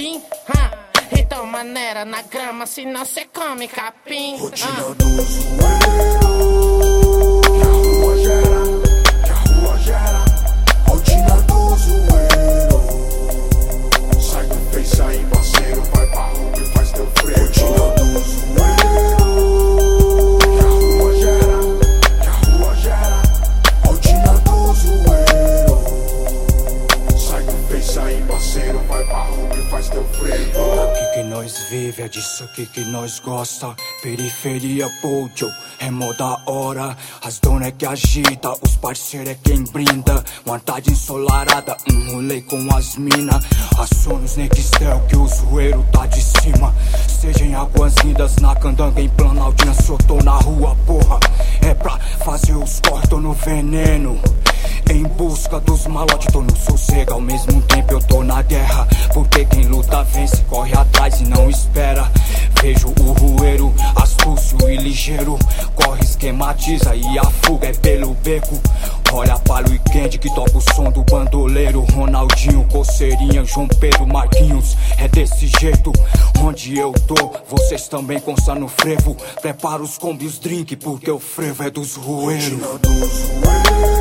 capim. Então maneira na grama, senão cê come capim. Rotina do zoeiro, que a rua gera, que a rua gera. Rotina do zoeiro, sai do Face aí parceiro, vai pra rua e faz teu freio. Rotina do zoeiro, que a rua gera, que a rua gera. Rotina do zoeiro, sai do Face aí parceiro, vai pra rua e faz teu freio. Que nós vive, é disso aqui que nós gosta. Periferia, Pojo, é mó da hora. As donas é que agita, os parceiros é quem brinda. Uma tarde ensolarada, rolê com as mina. Assonos Nextel que o zoeiro tá de cima. Seja em Águas Lindas, na Candanga, em Planaltina, se eu tô na rua, porra. É pra fazer os cortos no veneno. Em busca dos malotes, tô no sossego, ao mesmo tempo eu tô na guerra. Porque quem luta vence, corre atrás e não espera. Vejo o rueiro, astúcio e ligeiro. Corre, esquematiza e a fuga é pelo beco. Olha para o Weekend que toca o som do bandoleiro. Ronaldinho, Coceirinha, João Pedro, Marquinhos. É desse jeito, onde eu tô, vocês também constam no frevo. Prepara os combos, drink, porque o frevo é dos rueiros. Rotina do zoeiro.